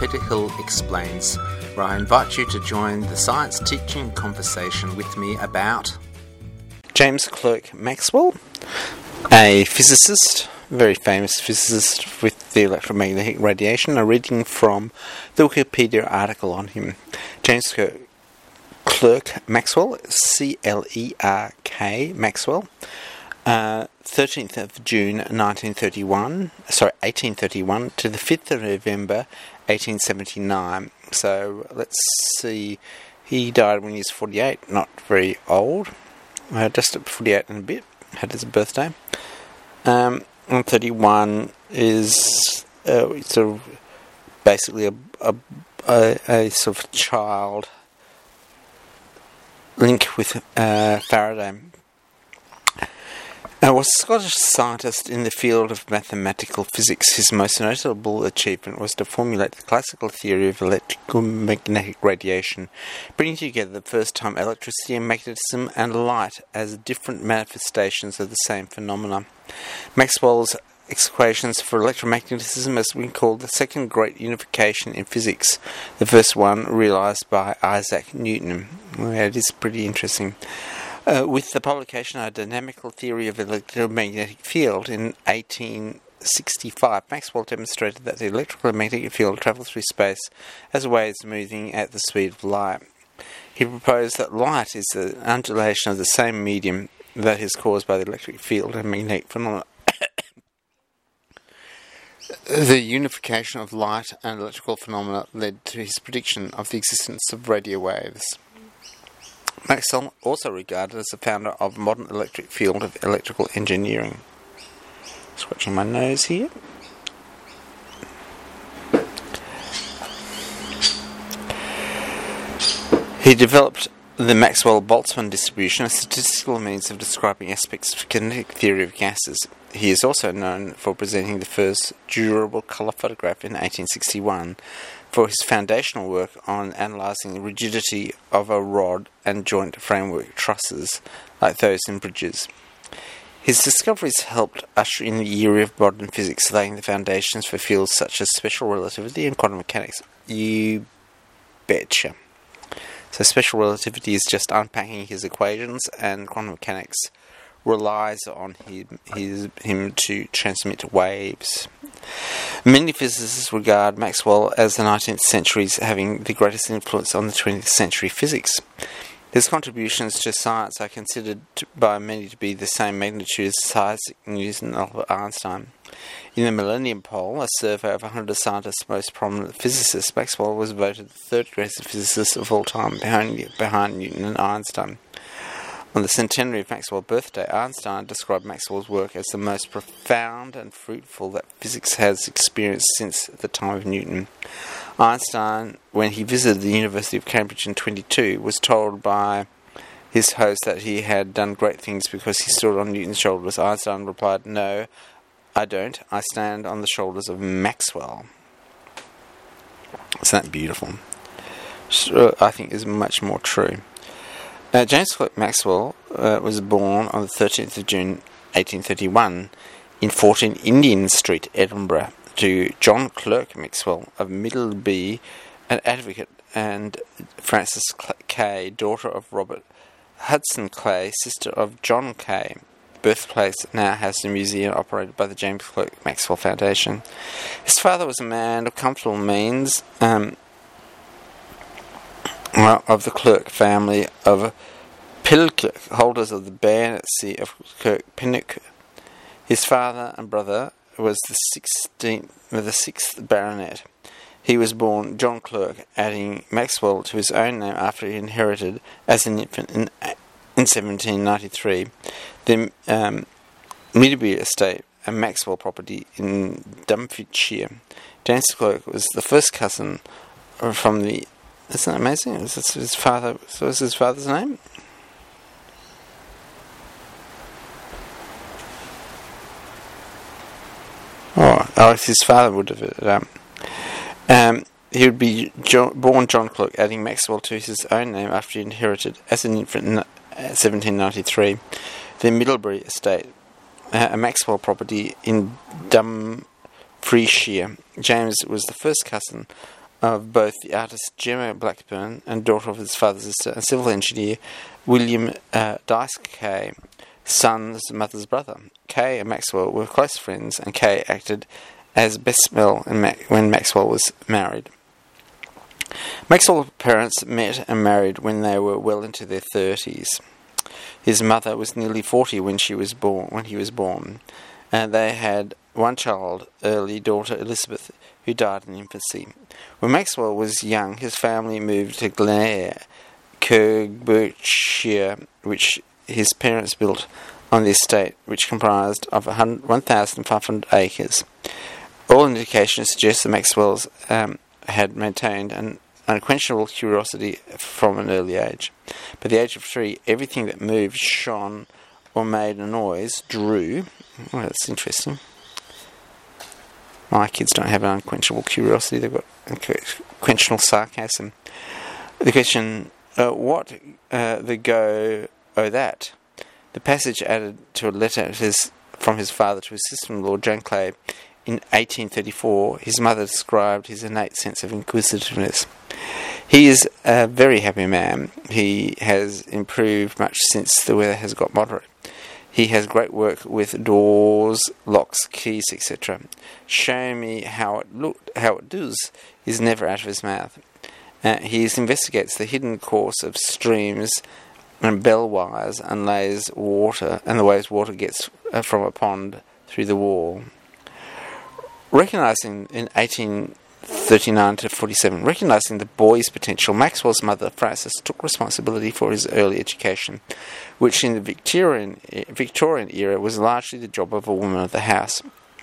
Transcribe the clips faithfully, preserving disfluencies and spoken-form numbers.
Peter Hill Explains, where I invite you to join the science teaching conversation with me about James Clerk Maxwell, a physicist, very famous physicist with the electromagnetic radiation. A reading from the Wikipedia article on him. James Clerk Maxwell, C L E R K Maxwell, uh, thirteenth of June nineteen thirty-one, sorry, eighteen thirty-one to the fifth of November eighteen seventy-nine. So let's see, he died when he was forty-eight, not very old, uh, just at forty-eight and a bit, had his birthday. Um, and thirty-one is uh, sort of basically a, a, a, a sort of child link with uh, Faraday. Uh, was a Scottish scientist in the field of mathematical physics. His most notable achievement was to formulate the classical theory of electromagnetic radiation, bringing together the first time electricity and magnetism and light as different manifestations of the same phenomena. Maxwell's equations for electromagnetism has been called the second great unification in physics, the first one realised by Isaac Newton. Well, it is pretty interesting. Uh, with the publication of a dynamical theory of the electromagnetic field in eighteen sixty-five, Maxwell demonstrated that the electromagnetic field travels through space as waves moving at the speed of light. He proposed that light is the undulation of the same medium that is caused by the electric field and magnetic phenomena. The unification of light and electrical phenomena led to his prediction of the existence of radio waves. Maxwell also regarded as the founder of modern electric field of electrical engineering. Scratching my nose here. He developed the Maxwell-Boltzmann distribution, a statistical means of describing aspects of kinetic theory of gases. He is also known for presenting the first durable colour photograph in eighteen sixty-one, for his foundational work on analysing the rigidity of a rod and joint framework trusses, like those in bridges. His discoveries helped usher in the era of modern physics, laying the foundations for fields such as special relativity and quantum mechanics. You betcha. So special relativity is just unpacking his equations, and quantum mechanics relies on him, his, him to transmit waves. Many physicists regard Maxwell as the nineteenth century's having the greatest influence on the twentieth century physics. His contributions to science are considered to, by many to be the same magnitude as Isaac Newton and Albert Einstein. In the Millennium Poll, a survey of one hundred scientists' most prominent physicists, Maxwell was voted the third greatest physicist of all time, behind, behind Newton and Einstein. On the centenary of Maxwell's birthday, Einstein described Maxwell's work as the most profound and fruitful that physics has experienced since the time of Newton. Einstein, when he visited the University of Cambridge in twenty-two, was told by his host that he had done great things because he stood on Newton's shoulders. Einstein replied, "No, I don't. I stand on the shoulders of Maxwell." Isn't that beautiful? So, I think is much more true. Uh, James Clerk Maxwell uh, was born on the thirteenth of June eighteen thirty-one in fourteen Indian Street, Edinburgh, to John Clerk Maxwell of Middleby, an advocate, and Frances Kay, daughter of Robert Hudson Clay, sister of John Kay. Birthplace now has a museum operated by the James Clerk Maxwell Foundation. His father was a man of comfortable means, um, of the Clerk family of Pilkirk, holders of the baronetcy of Kirk Pinnock. His father and brother was the sixteenth, the sixth baronet. He was born John Clerk, adding Maxwell to his own name after he inherited, as an infant in, in seventeen ninety-three, the um, Middleby estate, a Maxwell property in Dumfriesshire. James Clerk was the first cousin from the. Isn't that amazing? Was this his father? So was his father's name? Oh, Alex, his father would have. Um, um, he would be John, born John Clerk, adding Maxwell to his own name after he inherited, as an infant in seventeen ninety-three, the Middleby estate, uh, a Maxwell property in Dumfriesshire. James was the first cousin of both the artist Gemma Blackburn and daughter of his father's sister and civil engineer William uh, Dyce Kay, son's mother's brother. Kay and Maxwell were close friends, and Kay acted as Bessmell when Maxwell was married. Maxwell's parents met and married when they were well into their thirties. His mother was nearly forty when she was born. When he was born, and they had one child, early daughter Elizabeth, who died in infancy. When Maxwell was young, his family moved to Glenair, Kirkbrookeshire, which his parents built on the estate, which comprised of one thousand five hundred acres. All indications suggest that Maxwell's um, had maintained an unquenchable curiosity from an early age. By the age of three, everything that moved, shone, or made a noise drew. Well, that's interesting. My kids don't have an unquenchable curiosity, they've got unquenchable sarcasm. The question, uh, what uh, the go, oh that? The passage added to a letter his, from his father to his sister-in-law, Joan Clay, in eighteen thirty-four. His mother described his innate sense of inquisitiveness. He is a very happy man. He has improved much since the weather has got moderate. He has great work with doors, locks, keys, et cetera. Show me how it looked, how it does, is never out of his mouth. Uh, he investigates the hidden course of streams and bell wires and lays water, and the ways water gets uh, from a pond through the wall. Recognising in eighteen thirty-nine to forty-seven, recognising the boy's potential, Maxwell's mother, Frances, took responsibility for his early education, which in the Victorian Victorian era was largely the job of a woman of the house.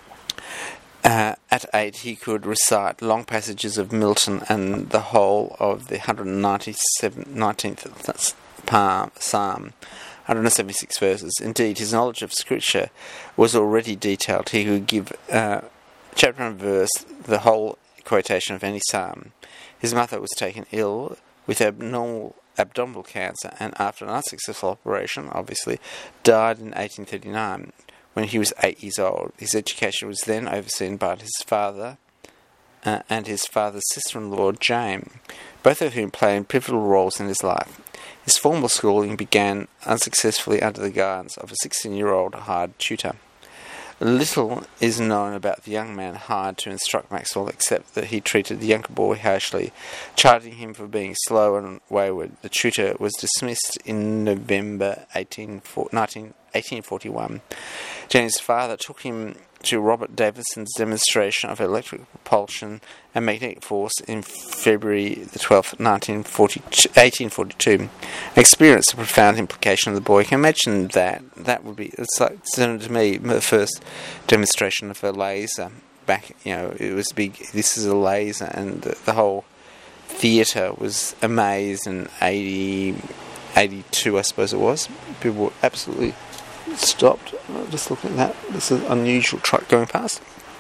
Uh, at eight, he could recite long passages of Milton and the whole of the one hundred ninety-seven, nineteenth Psalm, one hundred seventy-six verses. Indeed, his knowledge of Scripture was already detailed. He could give uh, chapter and verse, the whole quotation of any psalm. His mother was taken ill with abnormal abdominal cancer, and after an unsuccessful operation, obviously, died in eighteen thirty-nine when he was eight years old. His education was then overseen by his father uh, and his father's sister-in-law, Jane, both of whom played pivotal roles in his life. His formal schooling began unsuccessfully under the guidance of a sixteen-year-old hired tutor. Little is known about the young man hired to instruct Maxwell, except that he treated the younger boy harshly, charging him for being slow and wayward. The tutor was dismissed in November eighteen forty-one. Jane's father took him to Robert Davison's demonstration of electric propulsion and magnetic force in February the twelfth, eighteen forty-two. Experienced the profound implication of the boy. You can imagine that. That would be, it's like, to me, the first demonstration of a laser back, you know, it was big, this is a laser, and the, the whole theatre was amazed, and eighty, eighty-two, I suppose it was. People were absolutely stopped. Just looking at that, this is an unusual truck going past.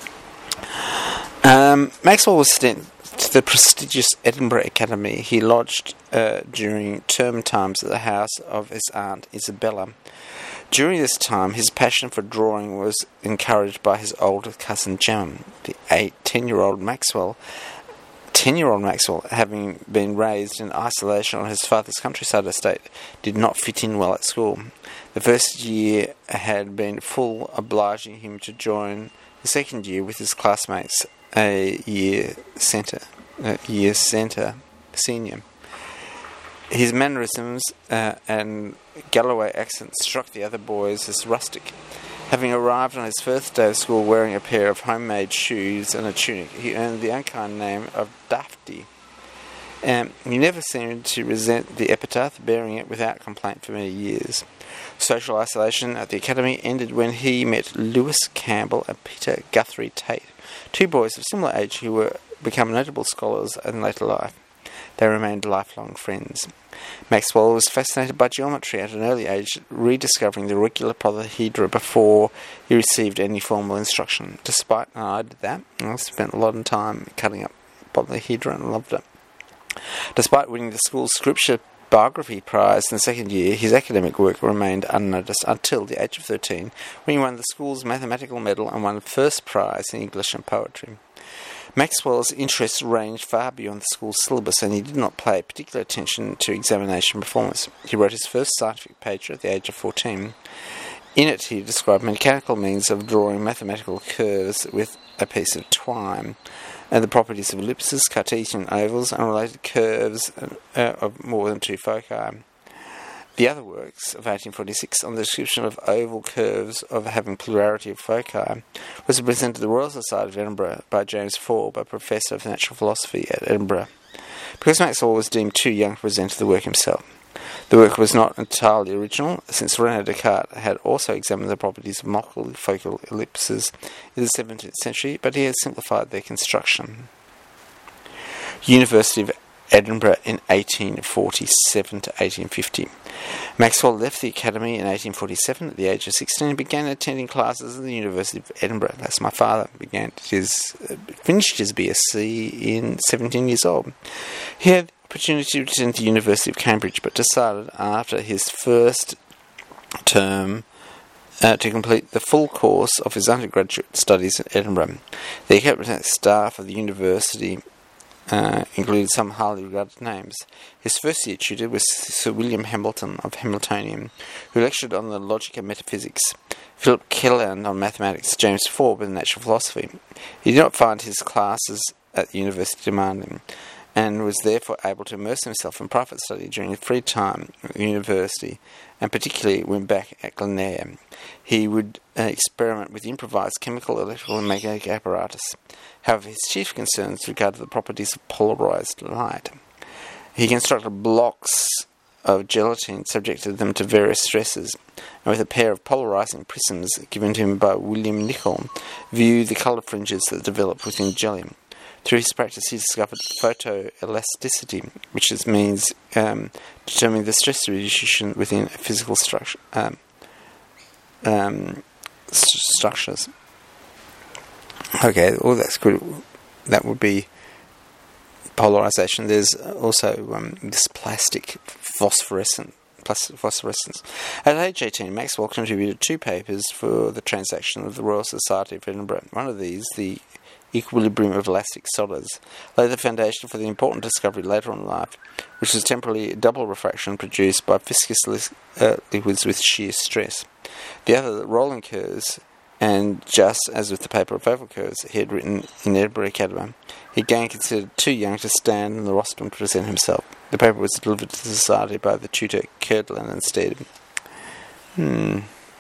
Um, Maxwell was sent to the prestigious Edinburgh Academy. He lodged uh, during term times at the house of his aunt Isabella. During this time, his passion for drawing was encouraged by his older cousin Gemma. The eight, ten-year-old Maxwell, ten-year-old Maxwell, having been raised in isolation on his father's countryside estate, did not fit in well at school. The first year had been full, obliging him to join the second year with his classmates, a year centre, a year centre senior. His mannerisms uh, and Galloway accent struck the other boys as rustic. Having arrived on his first day of school wearing a pair of homemade shoes and a tunic, he earned the unkind name of Dafty. Um, he never seemed to resent the epithet, bearing it without complaint for many years. Social isolation at the academy ended when he met Lewis Campbell and Peter Guthrie Tate, two boys of similar age who were become notable scholars in later life. They remained lifelong friends. Maxwell was fascinated by geometry at an early age, rediscovering the regular polyhedra before he received any formal instruction. Despite, and I did that, I spent a lot of time cutting up polyhedra and loved it. Despite winning the school's scripture biography prize in the second year, his academic work remained unnoticed until the age of thirteen, when he won the school's mathematical medal and won the first prize in English and poetry. Maxwell's interests ranged far beyond the school's syllabus, and he did not pay particular attention to examination performance. He wrote his first scientific paper at the age of fourteen. In it, he described mechanical means of drawing mathematical curves with a piece of twine, and the properties of ellipses, Cartesian ovals, and related curves uh, of more than two foci. The other works of eighteen forty-six on the description of oval curves of having plurality of foci was presented to the Royal Society of Edinburgh by James Forbes, a professor of natural philosophy at Edinburgh. Because Maxwell was deemed too young to present the work himself, the work was not entirely original, since René Descartes had also examined the properties of multifocal ellipses in the seventeenth century, but he had simplified their construction. University of Edinburgh in eighteen forty-seven to eighteen fifty. Maxwell left the academy in eighteen forty-seven at the age of sixteen and began attending classes at the University of Edinburgh. That's my father. Began his uh, finished his B Sc in seventeen years old. He had the opportunity to attend the University of Cambridge, but decided after his first term uh, to complete the full course of his undergraduate studies at Edinburgh. The academic staff of the university Uh, included some highly regarded names. His first year tutor was Sir William Hamilton of Hamiltonian, who lectured on the logic of metaphysics, Philip Kelland on mathematics, James Forbes on natural philosophy. He did not find his classes at the university demanding, and was therefore able to immerse himself in private study during his free time at the university, and particularly when back at Glenayre. He would uh, experiment with improvised chemical, electrical and magnetic apparatus. However, his chief concerns regarded the properties of polarized light. He constructed blocks of gelatine, subjected them to various stresses, and with a pair of polarizing prisms given to him by William Nicol, viewed the colour fringes that developed within jelly. Through his practice, he discovered photoelasticity, which is, means um, determining the stress distribution within physical structure, um, um, st- structures. Okay, well, that's good. That would be polarization. There's also um, this plastic phosphorescent plastic phosphorescence. At age eighteen, Maxwell contributed two papers for the Transaction of the Royal Society of Edinburgh. One of these, the equilibrium of elastic solids, laid the foundation for the important discovery later on in life, which was temporarily double refraction produced by viscous li- uh, liquids with shear stress. The other, the rolling curves, and just as with the paper of oval curves he had written in Edinburgh Academy, he again considered too young to stand on the rostrum to present himself. The paper was delivered to the society by the tutor Curdlan instead. Hmm.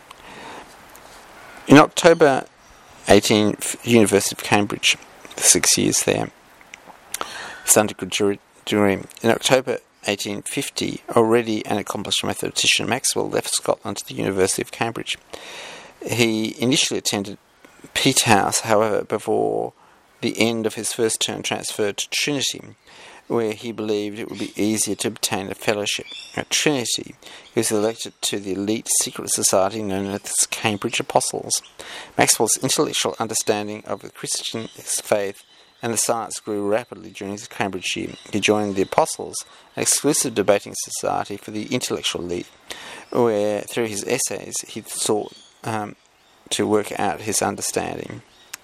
In October eighteen, University of Cambridge, six years there, his undergraduate degree. In October eighteen fifty, already an accomplished mathematician, Maxwell left Scotland to the University of Cambridge. He initially attended Peterhouse, however, before the end of his first term transferred to Trinity, where he believed it would be easier to obtain a fellowship. At Trinity, he was elected to the elite secret society known as the Cambridge Apostles. Maxwell's intellectual understanding of the Christian faith and the science grew rapidly during his Cambridge year. He joined the Apostles, an exclusive debating society for the intellectual elite, where through his essays he sought um, to work out his understanding.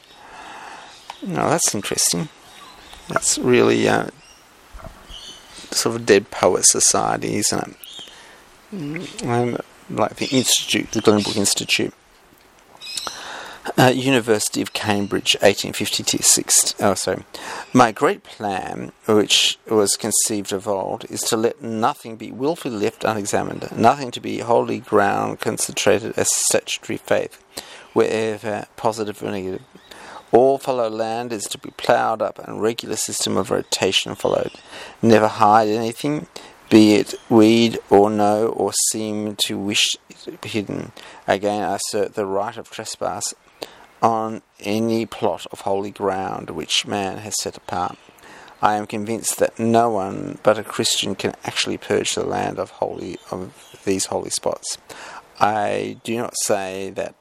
Now that's interesting. That's really uh, sort of a dead poet society, isn't it? Um, like the Institute, the Glenbrook Institute. Uh, University of Cambridge, eighteen fifty-six. Oh, sorry. My great plan, which was conceived of old, is to let nothing be wilfully left unexamined, nothing to be wholly ground concentrated as statutory faith, wherever positive or negative. All fallow land is to be ploughed up, and a regular system of rotation followed. Never hide anything, be it weed or know or seem to wish it hidden. Again, I assert the right of trespass on any plot of holy ground which man has set apart. I am convinced that no one but a Christian can actually purge the land of holy of these holy spots. I do not say that.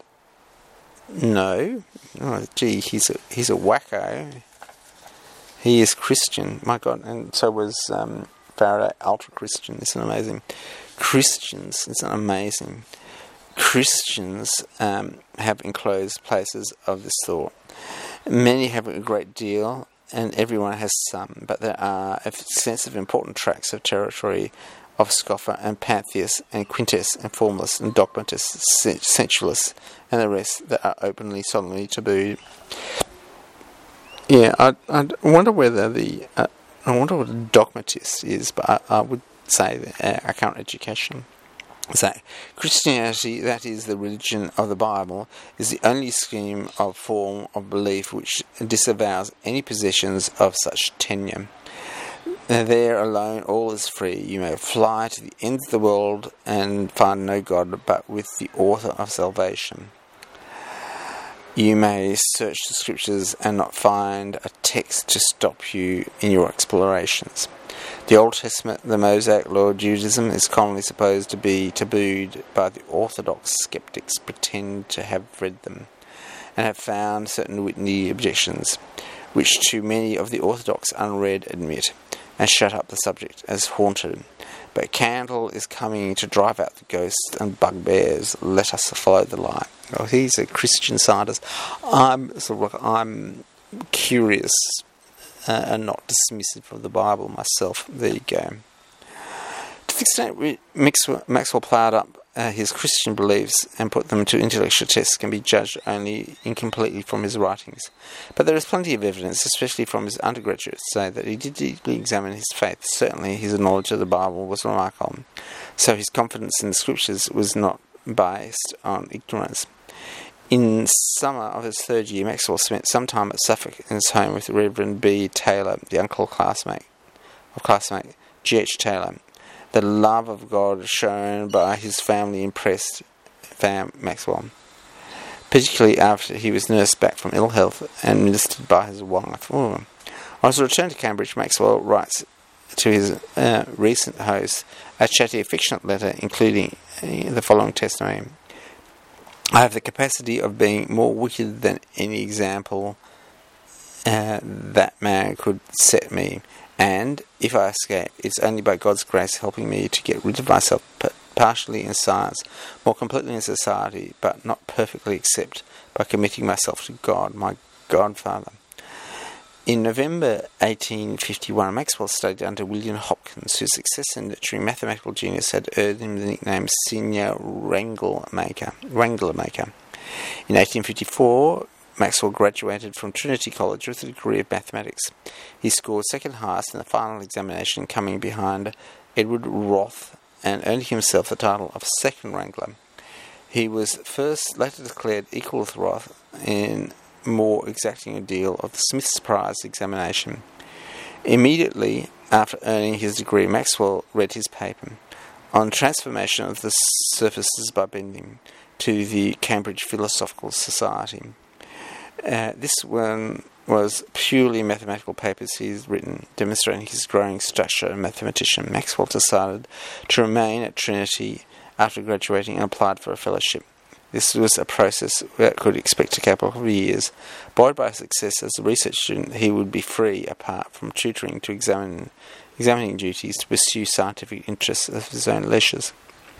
No, oh, gee, he's a he's a wacko. He is Christian, my God, and so was um, Faraday, ultra Christian. Isn't it amazing? Christians, isn't it amazing? Christians um, have enclosed places of this thought. Many have a great deal and everyone has some, but there are extensive important tracts of territory of scoffer and pantheist and quintess and formalist and dogmatist, sensualist, and the rest that are openly, solemnly tabooed. Yeah, I I wonder whether the uh, I wonder what a dogmatist is, but I, I would say that uh, our current education. So, Christianity, that is the religion of the Bible, is the only scheme of form of belief which disavows any possessions of such tenure. There alone all is free. You may fly to the ends of the world and find no God but with the author of salvation. You may search the scriptures and not find a text to stop you in your explorations. The Old Testament, the Mosaic Law of Judaism, is commonly supposed to be tabooed by the orthodox skeptics pretend to have read them, and have found certain witty objections, which too many of the orthodox unread admit, and shut up the subject as haunted. But Candle is coming to drive out the ghosts and bugbears. Let us follow the light. Oh, he's a Christian Scientist. I'm sort of like, I'm curious uh, and not dismissive of the Bible myself. There you go. To the extent Maxwell, Maxwell ploughed up uh, his Christian beliefs and put them to intellectual tests can be judged only incompletely from his writings. But there is plenty of evidence, especially from his undergraduates, to say that he did deeply examine his faith. Certainly his knowledge of the Bible was remarkable, so his confidence in the scriptures was not based on ignorance. In summer of his third year, Maxwell spent some time at Suffolk in his home with Reverend B. Taylor, the uncle classmate of classmate G H Taylor. The love of God shown by his family impressed Fam Maxwell, particularly after he was nursed back from ill health and ministered by his wife. Ooh. On his return to Cambridge, Maxwell writes to his uh, recent host a chatty, affectionate letter, including uh, the following testimony. I have the capacity of being more wicked than any example uh, that man could set me. And, if I escape, it's only by God's grace helping me to get rid of myself p- partially in science, more completely in society, but not perfectly except by committing myself to God, my Godfather. In November eighteen fifty-one, Maxwell studied under William Hopkins, whose success in nurturing mathematical genius had earned him the nickname Senior Wrangler Maker. Wrangler Maker. In eighteen fifty-four, Maxwell graduated from Trinity College with a degree of mathematics. He scored second highest in the final examination, coming behind Edward Roth, and earning himself the title of Second Wrangler. He was first later declared equal with Roth in more exacting ordeal of the Smith's Prize examination. Immediately after earning his degree, Maxwell read his paper on transformation of the surfaces by bending to the Cambridge Philosophical Society. Uh, this one was purely mathematical papers he's written, demonstrating his growing stature as a mathematician. Maxwell decided to remain at Trinity after graduating and applied for a fellowship. This was a process that could expect a couple of years. Buoyed by success as a research student, he would be free, apart from tutoring, to examine examining duties, to pursue scientific interests of his own leisures.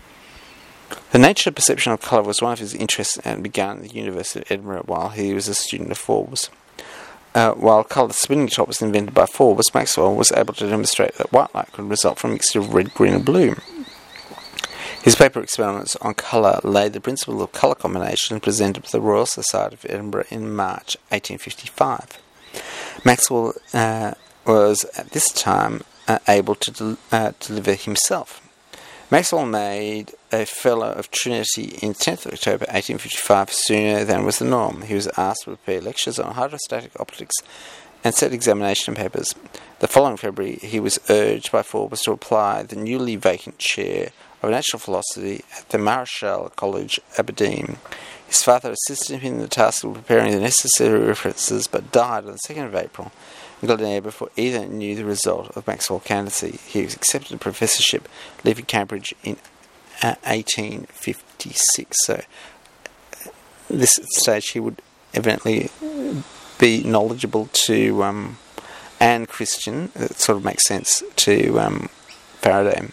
The nature of perception of colour was one of his interests and began at the University of Edinburgh while he was a student of Forbes. Uh, while colour spinning top was invented by Forbes, Maxwell was able to demonstrate that white light could result from a mixture of red, green and blue. His paper experiments on colour laid the principle of colour combination presented to the Royal Society of Edinburgh in March eighteen fifty-five. Maxwell uh, was at this time uh, able to del- uh, deliver himself. Maxwell made a Fellow of Trinity in tenth of October eighteen fifty-five, sooner than was the norm. He was asked to prepare lectures on hydrostatic optics and set examination papers. The following February, he was urged by Forbes to apply the newly vacant chair of natural philosophy at the Marischal College, Aberdeen. His father assisted him in the task of preparing the necessary references, but died on the second of April in Glasgow before either knew the result of Maxwell's candidacy. He was accepted a professorship, leaving Cambridge in uh, eighteen fifty-six. So, at this stage, he would evidently be knowledgeable to um, and Christian. It sort of makes sense to um, Faraday.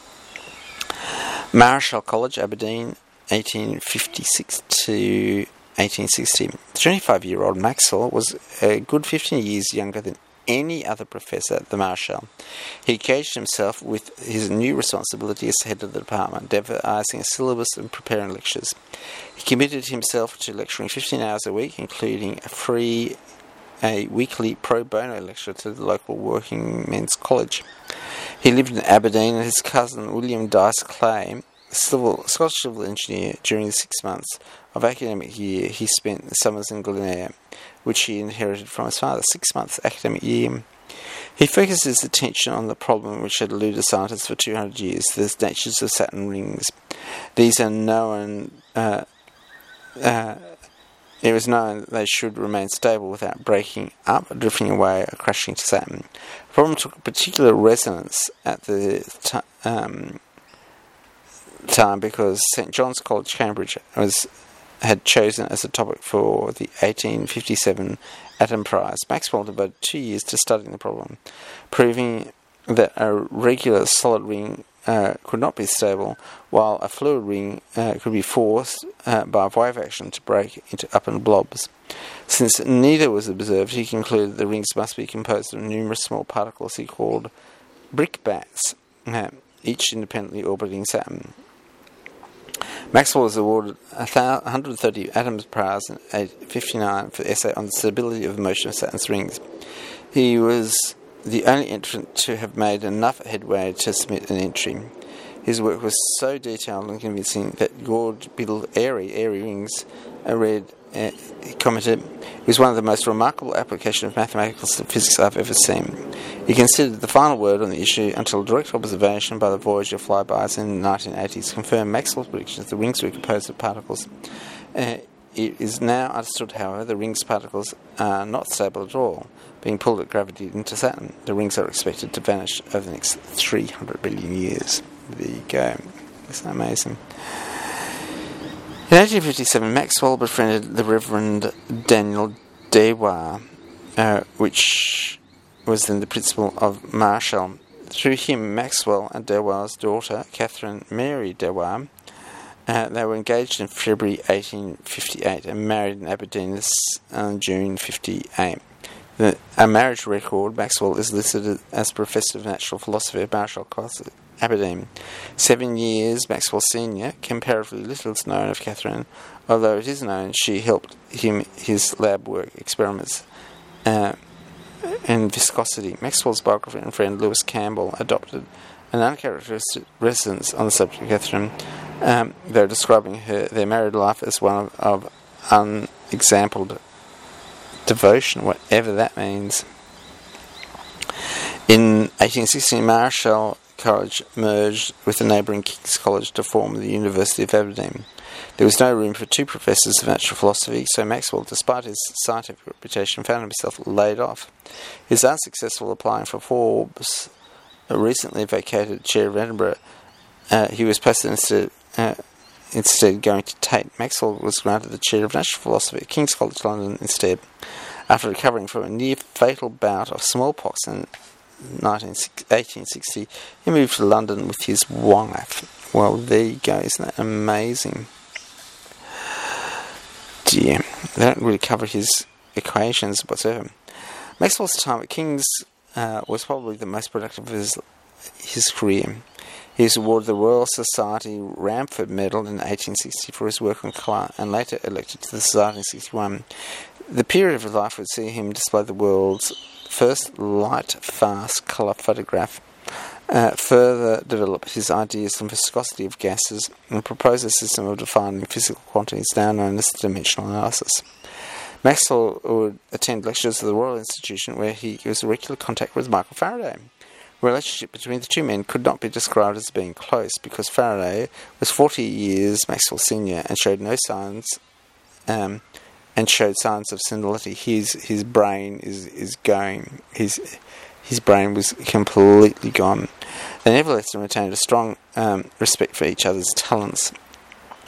Marischal College, Aberdeen, eighteen fifty-six to eighteen sixty. The twenty-five-year-old Maxwell was a good fifteen years younger than any other professor at the Marshall. He engaged himself with his new responsibility as head of the department, devising a syllabus and preparing lectures. He committed himself to lecturing fifteen hours a week, including a free, a weekly pro bono lecture to the local working men's college. He lived in Aberdeen, and his cousin William Dyce Clay, a civil, Scottish civil engineer, during the six months of academic year he spent the summers in Glenayre, which he inherited from his father. Six months academic year. He focused his attention on the problem which had eluded scientists for two hundred years, the natures of Saturn rings. These are known, uh, uh, it was known that they should remain stable without breaking up, drifting away, or crashing to Saturn. The problem took particular resonance at the t- um, time because Saint John's College, Cambridge, was had chosen as a topic for the eighteen fifty-seven Atom Prize. Maxwell devoted two years to studying the problem, proving that a regular solid ring uh, could not be stable, while a fluid ring uh, could be forced uh, by wave action to break into upper blobs. Since neither was observed, he concluded the rings must be composed of numerous small particles he called brickbats, uh, each independently orbiting Saturn. Maxwell was awarded one hundred thirty Atoms Prize in fifty-nine for the essay on the stability of the motion of Saturn's rings. He was the only entrant to have made enough headway to submit an entry. His work was so detailed and convincing that George Biddle Airy, Airy Rings, uh, read, uh, he commented, it was one of the most remarkable applications of mathematical physics I've ever seen. He considered the final word on the issue until direct observation by the Voyager flybys in the nineteen eighties confirmed Maxwell's predictions the rings were composed of particles. Uh, it is now understood, however, the rings' particles are not stable at all, being pulled at gravity into Saturn. The rings are expected to vanish over the next three hundred billion years. There you go. Isn't that amazing? In eighteen fifty-seven, Maxwell befriended the Reverend Daniel Dewar, uh, which was then the principal of Marshall. Through him, Maxwell and Dewar's daughter, Catherine Mary Dewar, uh, they were engaged in February eighteen fifty-eight and married in Aberdeen in June fifty-eight. The, a marriage record, Maxwell is listed as Professor of Natural Philosophy at Marshall College, Aberdeen. Seven years, Maxwell Senior Comparatively little is known of Catherine, although it is known she helped him his lab work experiments uh, in viscosity. Maxwell's biographer and friend Lewis Campbell adopted an uncharacteristic reticence on the subject of Catherine, um, though describing her their married life as one of, of unexampled devotion, whatever that means. In eighteen sixteen, Marshall College merged with the neighbouring King's College to form the University of Aberdeen. There was no room for two professors of natural philosophy, so Maxwell, despite his scientific reputation, found himself laid off. He was unsuccessful applying for Forbes' recently vacated chair of Edinburgh. Uh, he was posted instead, uh, instead going to Tate. Maxwell was granted the chair of natural philosophy at King's College London instead. After recovering from a near-fatal bout of smallpox in eighteen sixty, he moved to London with his wife. Well, there you go. Isn't that amazing? Dear, they don't really cover his equations whatsoever. Maxwell's time at King's uh, was probably the most productive of his, his career. He was awarded the Royal Society Ramford Medal in eighteen sixty for his work on colour, and later elected to the Society in sixty-one. The period of his life would see him display the world's first light-fast colour photograph, uh, further develop his ideas on viscosity of gases, and propose a system of defining physical quantities now known as dimensional analysis. Maxwell would attend lectures at the Royal Institution, where he was in regular contact with Michael Faraday. The relationship between the two men could not be described as being close, because Faraday was forty years Maxwell Senior and showed no signs um, and showed signs of senility. His his brain is, is going. His his brain was completely gone. They nevertheless retained a strong um, respect for each other's talents.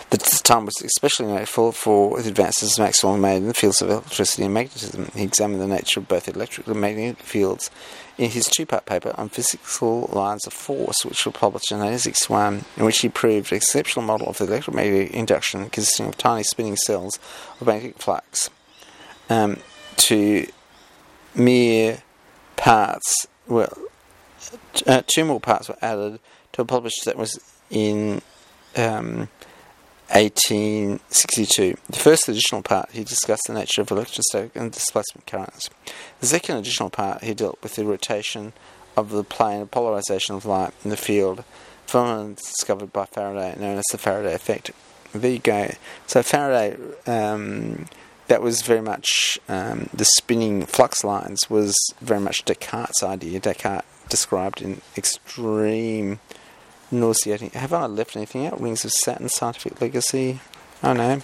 The time was especially notable for the advances Maxwell made in the fields of electricity and magnetism. He examined the nature of both electric and magnetic fields in his two-part paper on physical lines of force, which was published in eighteen sixty-one, in which he proved an exceptional model of the electromagnetic induction consisting of tiny spinning cells of magnetic flux um, to mere parts. Well, uh, two more parts were added to a published that was in um, eighteen sixty-two. The first additional part, he discussed the nature of electrostatic and displacement currents. The second additional part, he dealt with the rotation of the plane of polarization of light in the field, phenomenon discovered by Faraday, known as the Faraday effect. There you go. So Faraday, um, that was very much, um, the spinning flux lines was very much Descartes' idea. Descartes described in extreme nauseating. Have I left anything out? Rings of Saturn, Scientific Legacy? Oh no.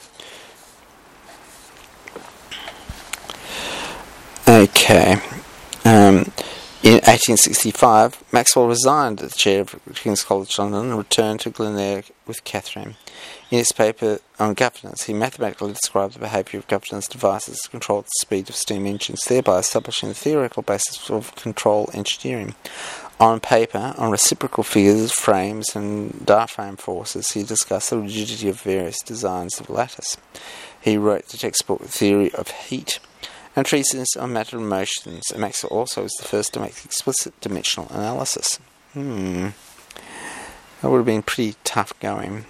Okay. Um, in eighteen sixty-five, Maxwell resigned the chair of King's College London and returned to Glenelg with Catherine. In his paper on governance, he mathematically described the behaviour of governance devices to control the speed of steam engines, thereby establishing the theoretical basis of control engineering. On paper, on reciprocal figures, frames, and diaphragm forces, he discussed the rigidity of various designs of lattice. He wrote the textbook Theory of Heat and treatises on matter and motions, and Maxwell also was the first to make explicit dimensional analysis. Hmm. That would have been pretty tough going.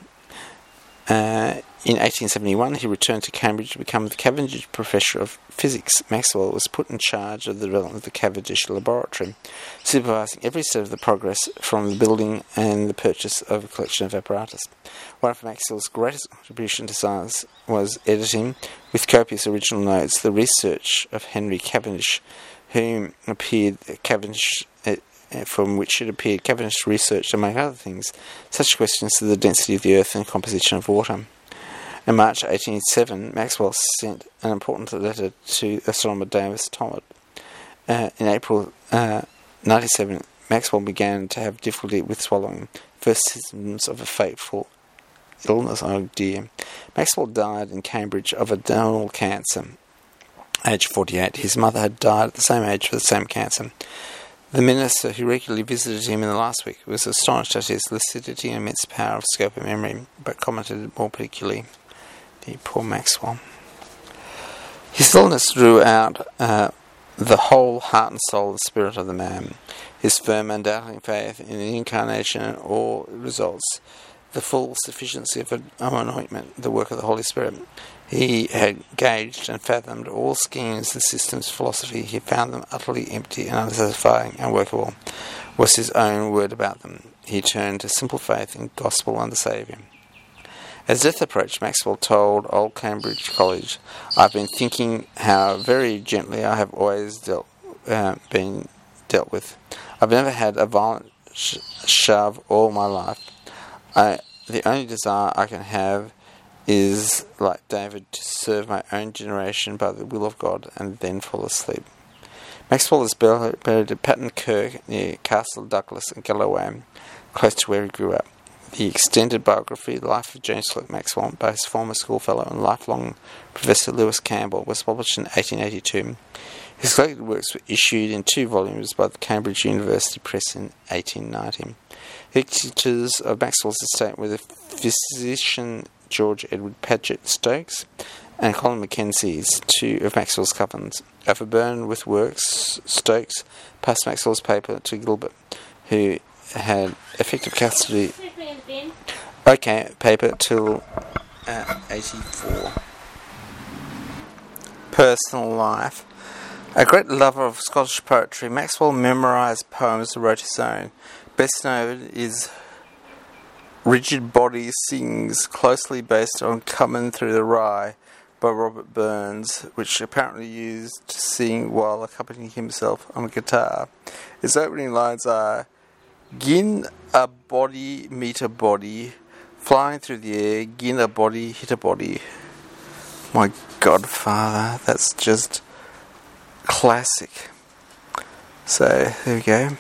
Uh, in eighteen seventy-one, he returned to Cambridge to become the Cavendish Professor of Physics. Maxwell was put in charge of the development of the Cavendish Laboratory, supervising every step of the progress from the building and the purchase of a collection of apparatus. One of Maxwell's greatest contributions to science was editing, with copious original notes, the research of Henry Cavendish, whom appeared Cavendish... Uh, from which it appeared Cavendish researched, among other things, such questions as the density of the earth and composition of water. In March eighteen eighty-seven, Maxwell sent an important letter to astronomer Davis Tollett. Uh, in April uh, ninety-seven, Maxwell began to have difficulty with swallowing, first symptoms of a fateful illness. Oh dear. Maxwell died in Cambridge of abdominal cancer, age forty-eight. His mother had died at the same age for the same cancer. The minister who regularly visited him in the last week was astonished at his lucidity and immense power of scope and memory, but commented more particularly, the poor Maxwell. His illness drew out uh, the whole heart and soul and spirit of the man. His firm and undoubting faith in the incarnation and all results, the full sufficiency of an anointment, the work of the Holy Spirit. He had gauged and fathomed all schemes and systems of philosophy. He found them utterly empty and unsatisfying and unworkable, was his own word about them. He turned to simple faith in gospel and the Saviour. As death approached, Maxwell told Old Cambridge College, "I've been thinking how very gently I have always dealt, uh, been dealt with. I've never had a violent sh- shove all my life. I, the only desire I can have is, like David, to serve my own generation by the will of God and then fall asleep." Maxwell is buried at Patton Kirk near Castle Douglas in Galloway, close to where he grew up. The extended biography, Life of James Clerk Maxwell, by his former schoolfellow and lifelong Professor Lewis Campbell, was published in eighteen eighty-two. His collected works were issued in two volumes by the Cambridge University Press in eighteen ninety. The executors of Maxwell's estate were the physician George Edward Paget Stokes and Colin Mackenzie's, two of Maxwell's cousins. Overburdened with works, Stokes passed Maxwell's paper to Gilbert, who had effective custody. Okay, paper till uh, eighty-four. Personal life. A great lover of Scottish poetry, Maxwell memorised poems and wrote his own. Best known is Rigid Body Sings, closely based on Coming Through the Rye by Robert Burns, which apparently used to sing while accompanying himself on a guitar. Its opening lines are, "Gin a body, meet a body, flying through the air, gin a body, hit a body." My godfather, that's just classic. So, there we go.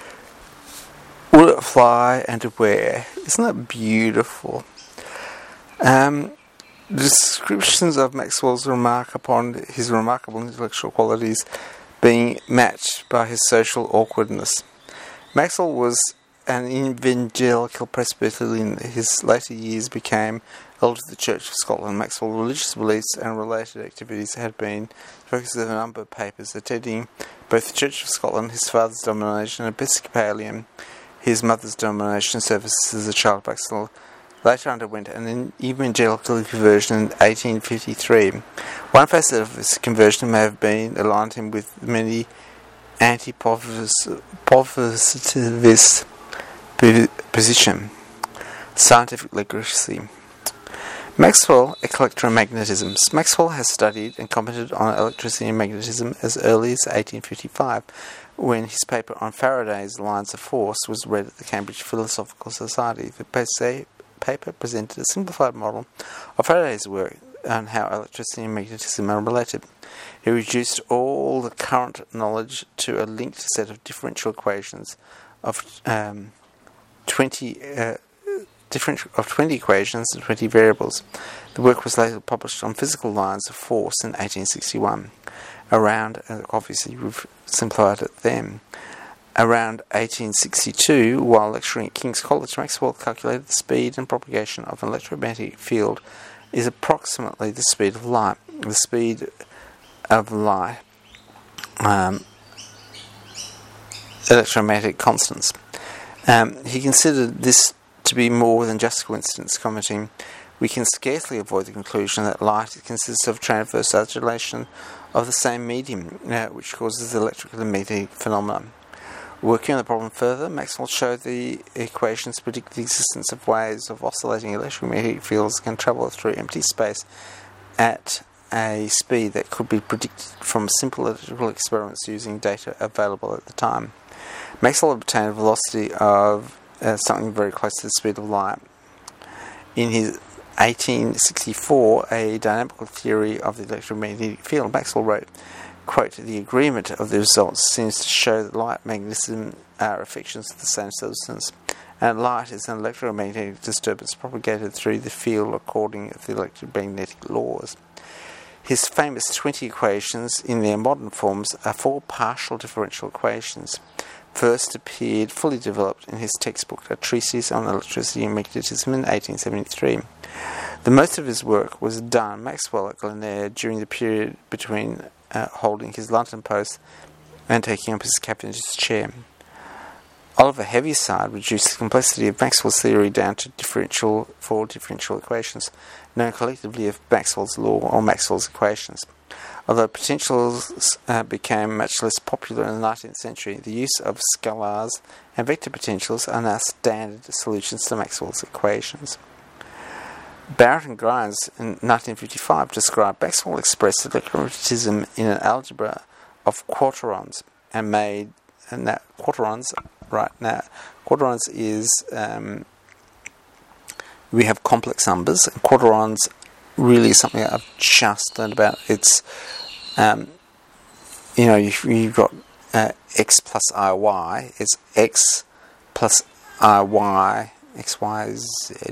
Will it fly and to where? Isn't that beautiful? Um, the descriptions of Maxwell's remark upon his remarkable intellectual qualities being matched by his social awkwardness. Maxwell was an evangelical Presbyterian. His later years became elder of the Church of Scotland. Maxwell's religious beliefs and related activities had been the focus of a number of papers, attending both the Church of Scotland, his father's denomination, Episcopalian, his mother's denomination services as a child. Maxwell later underwent an evangelical conversion in eighteen fifty-three. One facet of his conversion may have been aligned him with many anti-positivist position. Scientific literacy. Maxwell electromagnetism. Maxwell has studied and commented on electricity and magnetism as early as eighteen fifty-five, when his paper on Faraday's lines of force was read at the Cambridge Philosophical Society. The paper presented a simplified model of Faraday's work on how electricity and magnetism are related. He reduced all the current knowledge to a linked set of differential equations of um, twenty uh, different of twenty equations and twenty variables. The work was later published on physical lines of force in eighteen sixty-one. Around, uh, obviously we've simplified it then. Around eighteen sixty-two, while lecturing at King's College, Maxwell calculated the speed and propagation of an electromagnetic field is approximately the speed of light. The speed of light, um, electromagnetic constants. Um, he considered this to be more than just coincidence, commenting, "We can scarcely avoid the conclusion that light consists of transverse undulation of the same medium, uh, which causes electrical and magnetic phenomena." Working on the problem further, Maxwell showed the equations predict the existence of waves of oscillating electromagnetic fields can travel through empty space at a speed that could be predicted from simple electrical experiments using data available at the time. Maxwell obtained a velocity of uh, something very close to the speed of light. In his eighteen sixty-four, A Dynamical Theory of the Electromagnetic Field, Maxwell wrote, quote, "The agreement of the results seems to show that light and magnetism are affections of the same substance, and light is an electromagnetic disturbance propagated through the field according to the electromagnetic laws." His famous twenty equations in their modern forms are four partial differential equations. First appeared fully developed in his textbook, A Treatise on Electricity and Magnetism, in eighteen seventy-three. The most of his work was done Maxwell at Glenayre during the period between uh, holding his London post and taking up his Cavendish's chair. Oliver Heaviside reduced the complexity of Maxwell's theory down to differential four differential equations, known collectively as Maxwell's law or Maxwell's equations. Although potentials uh, became much less popular in the nineteenth century, the use of scalars and vector potentials are now standard solutions to Maxwell's equations. Barrett and Grimes in nineteen fifty-five described Maxwell expressed electromagnetism in an algebra of quaternions and made and that quaternions right now quaternions is um, we have complex numbers, and quaternions really is something that I've just learned about. It's um, you know you've, you've got uh, x plus iy is x plus iy x y z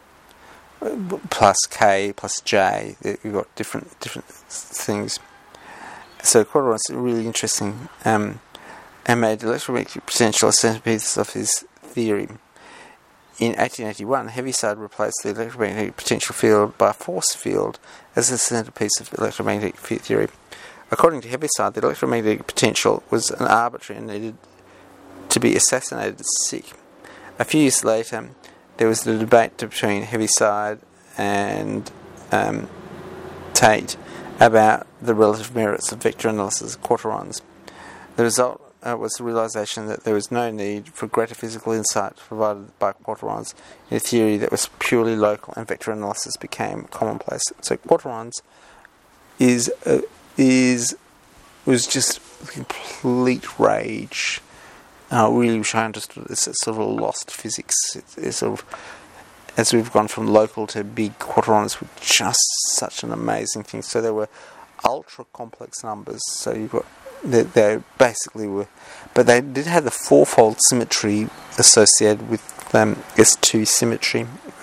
plus k plus j. You've got different different things. So quaternions are really interesting, um, and made electromagnetic potential a centerpiece of his theory. In eighteen eighty-one, Heaviside replaced the electromagnetic potential field by a force field as the centerpiece of electromagnetic theory. According to Heaviside, the electromagnetic potential was an arbitrary and needed to be assassinated at sick. A few years later, there was the debate between Heaviside and um, Tate about the relative merits of vector analysis of quaternions. The result uh, was the realization that there was no need for greater physical insight provided by quaternions in a theory that was purely local, and vector analysis became commonplace. So quaternions is uh, is was just complete rage. I really wish I understood this. It's sort of lost physics. It's, it's sort of, as we've gone from local to big, quaternions were just such an amazing thing. So they were ultra complex numbers. So you've got they, they basically were, but they did have the fourfold symmetry associated with um, S two symmetry,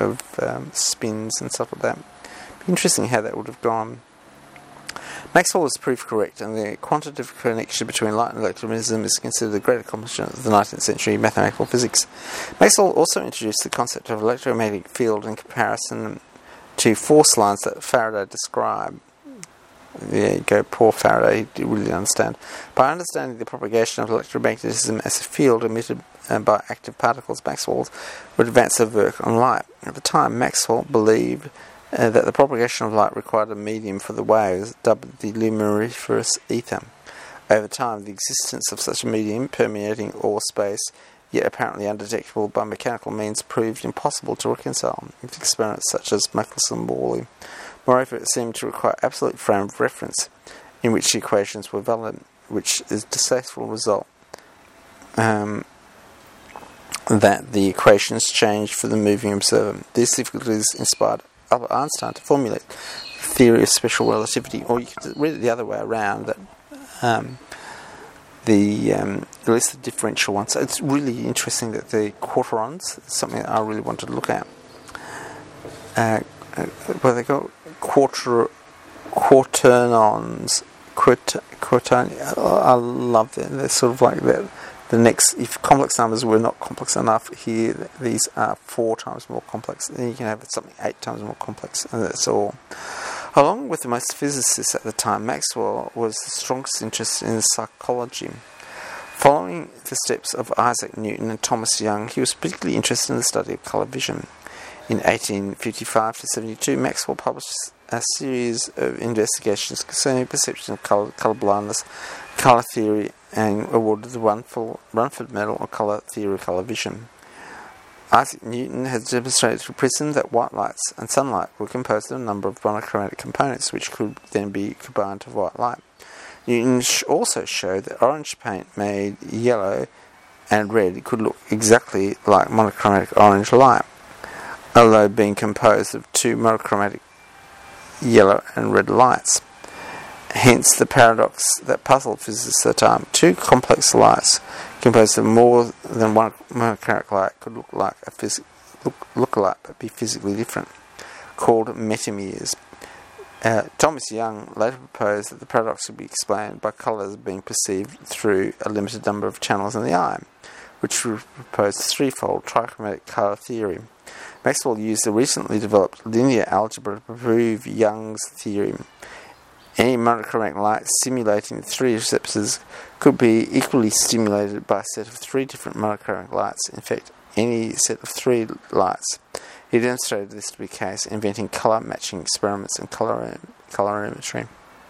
of um, spins and stuff like that. Interesting how that would have gone. Maxwell was proved correct, and the quantitative connection between light and electromagnetism is considered a great accomplishment of the nineteenth century mathematical physics. Maxwell also introduced the concept of electromagnetic field in comparison to force lines that Faraday described. There you go, poor Faraday, he didn't really understand. By understanding the propagation of electromagnetism as a field emitted uh, by active particles, Maxwell would advance their work on light. At the time, Maxwell believed uh, that the propagation of light required a medium for the waves, dubbed the luminiferous ether. Over time, the existence of such a medium, permeating all space, yet apparently undetectable by mechanical means, proved impossible to reconcile with experiments such as Michelson-Morley. Moreover, it seemed to require absolute frame of reference in which the equations were valid, which is a distasteful result um, that the equations changed for the moving observer. These difficulties inspired Albert Einstein to formulate the theory of special relativity, or you could read it the other way around, that um, the um, at least the differential one. So it's really interesting that the quaternions is something that I really wanted to look at. Uh, uh, well, they got quarter quaternions, quater, quaternion. I love them. They're sort of like that. The next, if complex numbers were not complex enough here, these are four times more complex. Then you can have something eight times more complex, and that's all. Along with the most physicists at the time, Maxwell was the strongest interest in psychology. Following the steps of Isaac Newton and Thomas Young, he was particularly interested in the study of colour vision. In eighteen fifty-five to seventy-two, Maxwell published a series of investigations concerning perception of colour, colour blindness, colour theory, and awarded the Rumford Medal of Colour Theory of Colour Vision. Isaac Newton has demonstrated through prism that white lights and sunlight were composed of a number of monochromatic components which could then be combined to white light. Newton also showed that orange paint made yellow and red could look exactly like monochromatic orange light, although being composed of two monochromatic yellow and red lights. Hence the paradox that puzzled physicists at the time. Two complex lights composed of more than one monochromatic light could look like a phys- look, look alike but be physically different, called metameres. Uh, Thomas Young later proposed that the paradox could be explained by colours being perceived through a limited number of channels in the eye, which proposed threefold trichromatic colour theory. Maxwell used the recently developed linear algebra to prove Young's theorem. Any monochromatic light stimulating three receptors could be equally stimulated by a set of three different monochromatic lights. In fact, any set of three lights. He demonstrated this to be the case, inventing colour matching experiments and colour colorimetry.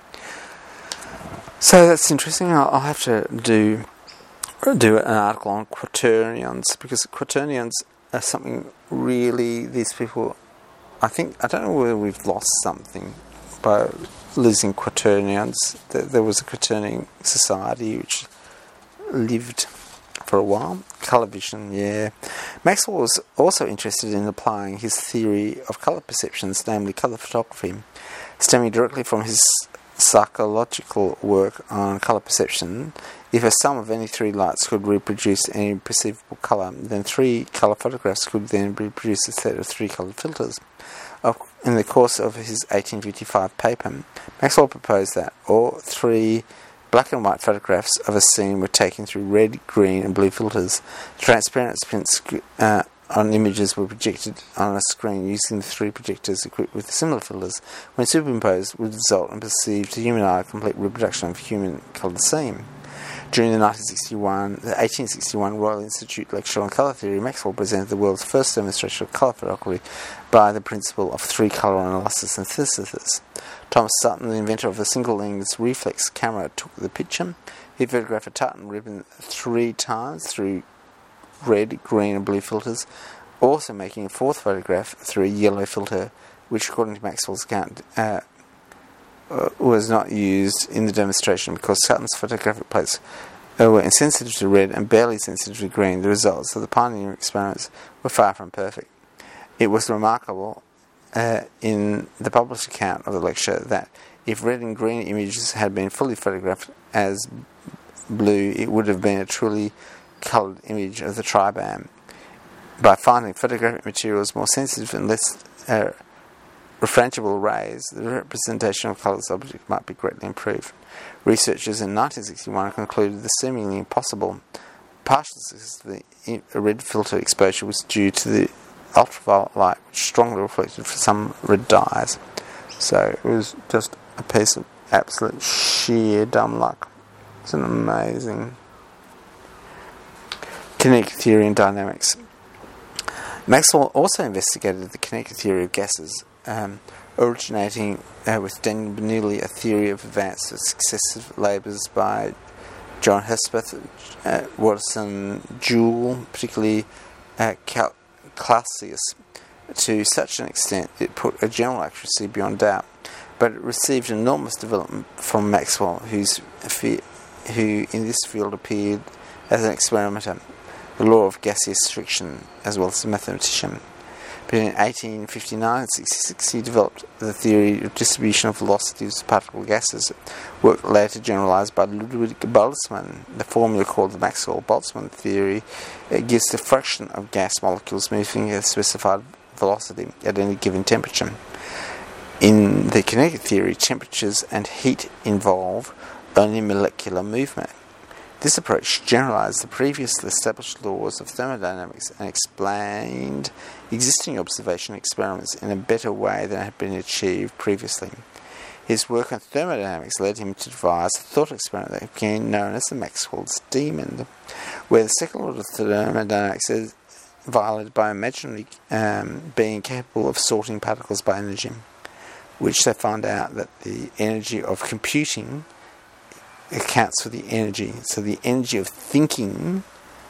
So that's interesting. I'll, I'll have to do do an article on quaternions, because quaternions are something really these people. I think I don't know whether we've lost something by losing quaternions. There was a quaternion society which lived for a while. Colour vision, yeah. Maxwell was also interested in applying his theory of colour perceptions, namely colour photography, stemming directly from his psychological work on colour perception. If a sum of any three lights could reproduce any perceivable colour, then three colour photographs could then reproduce a set of three coloured filters. In the course of his eighteen fifty-five paper, Maxwell proposed that all three black and white photographs of a scene were taken through red, green and blue filters. Transparent prints uh, on images were projected on a screen using the three projectors equipped with similar filters. When superimposed, would result in perceived to human eye a complete reproduction of a human coloured scene. During the nineteen sixty-one, the eighteen sixty-one Royal Institute Lecture on Colour Theory, Maxwell presented the world's first demonstration of colour photography by the principle of three-colour analysis and synthesis. Thomas Sutton, the inventor of the single-lens reflex camera, took the picture. He photographed a tartan ribbon three times through red, green and blue filters, also making a fourth photograph through a yellow filter, which, according to Maxwell's account, uh, uh, was not used in the demonstration because Sutton's photographic plates uh, were insensitive to red and barely sensitive to green. The results of the pioneering experiments were far from perfect. It was remarkable uh, in the published account of the lecture that if red and green images had been fully photographed as blue, it would have been a truly coloured image of the triband. By finding photographic materials more sensitive and less uh, refrangible rays, the representation of colours objects might be greatly improved. Researchers in nineteen sixty-one concluded the seemingly impossible partial success of the red filter exposure was due to the ultraviolet light, which strongly reflected for some red dyes. So it was just a piece of absolute sheer dumb luck. It's an amazing kinetic theory and dynamics. Maxwell also investigated the kinetic theory of gases, um, originating uh, with Daniel Bernoulli, a theory of advanced successive labours by John Hespeth, uh, Watson, Joule, particularly uh, Cal- Clausius, to such an extent it put a general accuracy beyond doubt. But it received enormous development from Maxwell, whose fe- who in this field appeared as an experimenter, the law of gaseous friction, as well as a mathematician. But in eighteen fifty-nine and sixty-six he developed the theory of distribution of velocities of particle gases, work later generalised by Ludwig Boltzmann. The formula called the Maxwell-Boltzmann theory it gives the fraction of gas molecules moving at a specified velocity at any given temperature. In the kinetic theory, temperatures and heat involve only molecular movement. This approach generalized the previously established laws of thermodynamics and explained existing observation experiments in a better way than had been achieved previously. His work on thermodynamics led him to devise a thought experiment that became known as the Maxwell's Demon, where the second law of thermodynamics is violated by imaginary um, being capable of sorting particles by energy, which they found out that the energy of computing accounts for the energy. So the energy of thinking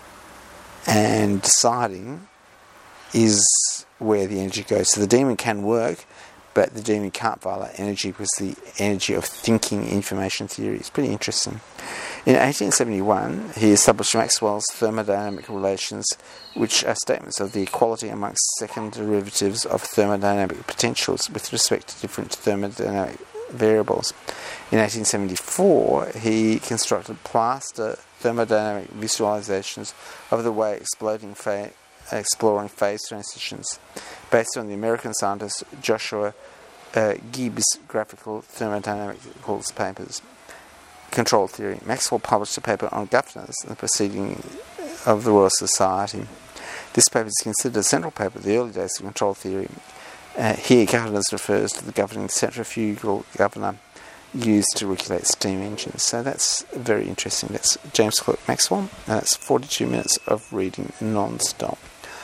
and deciding is where the energy goes. So the demon can work, but the demon can't violate energy because the energy of thinking information theory is pretty interesting. In eighteen seventy-one, he established Maxwell's thermodynamic relations, which are statements of the equality amongst second derivatives of thermodynamic potentials with respect to different thermodynamic variables. In eighteen seventy-four, he constructed plaster thermodynamic visualizations of the way exploding fa- exploring phase transitions, based on the American scientist Joshua uh, Gibbs' graphical thermodynamics papers. Control theory. Maxwell published a paper on governance in the Proceedings of the Royal Society. This paper is considered a central paper of the early days of control theory. Uh, here, governance refers to the governing centrifugal governor used to regulate steam engines. So that's very interesting. That's James Clerk Maxwell, and that's forty-two minutes of reading non-stop.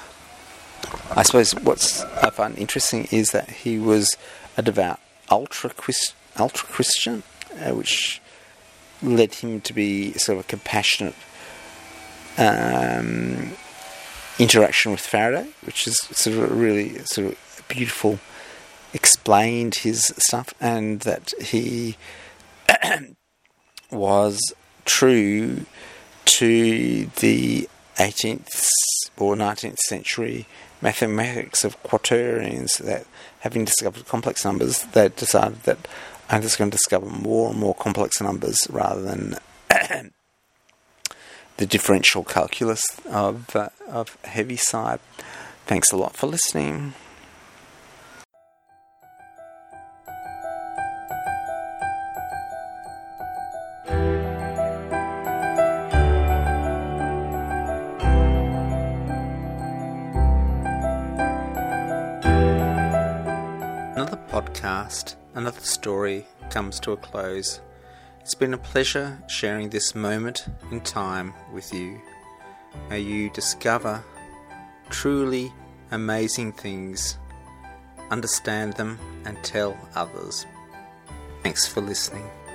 I suppose what's I find interesting is that he was a devout ultra ultra Christian, uh, which led him to be sort of a compassionate um, interaction with Faraday, which is sort of really sort of beautiful. Explained his stuff, and that he was true to the eighteenth or nineteenth century mathematics of quaternions, that having discovered complex numbers, they decided that I'm just going to discover more and more complex numbers rather than the differential calculus of, uh, of Heaviside. Thanks a lot for listening. Another podcast, another story comes to a close. It's been a pleasure sharing this moment in time with you. May you discover truly amazing things, understand them, and tell others. Thanks for listening.